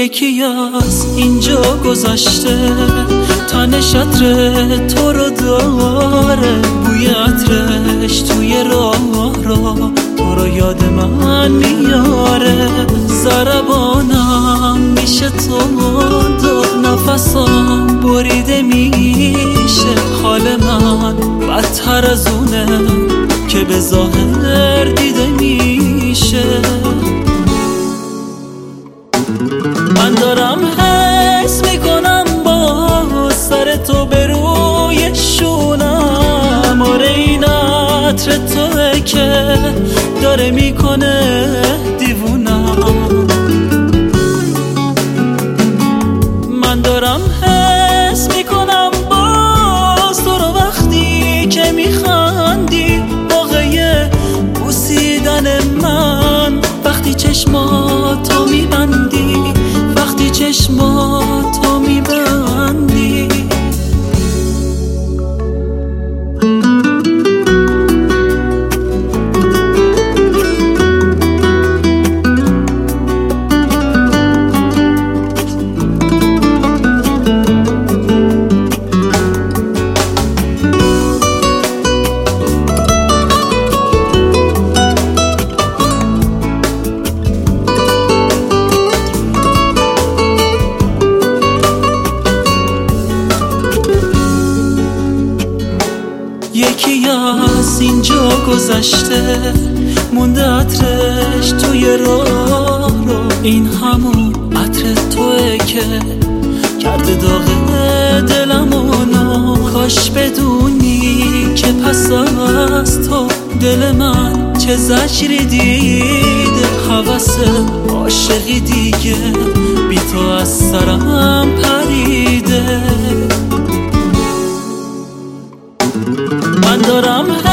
یکی از اینجا گذشته، تنش عطر تو رو داره، بوی عطرش توی راه تو رو یاد من میاره. ضربانم میشه تند، نفسم بریده میشه، حال من بدتر از اونه که به ظاهر دیده میشه. من دارم حس میکنم با سر تو به روی شونم، آره این عطر توه که داره میکنه دیوونم. من دارم حس میکنم باز تو رو وقتی که میخندی، واقعه بوسیدن من وقتی چشماتو میبندی، وقتی چشماتو میبندی. یکی از اینجا گذشته، مونده عطرش توی راه رو، این همون عطر توئه که کرده داغ دلمونو. کاش بدونی که پس از تو دل من چه زجری دیده، هوس عاشقی دیگه بی تو از سرم پریده. من دارم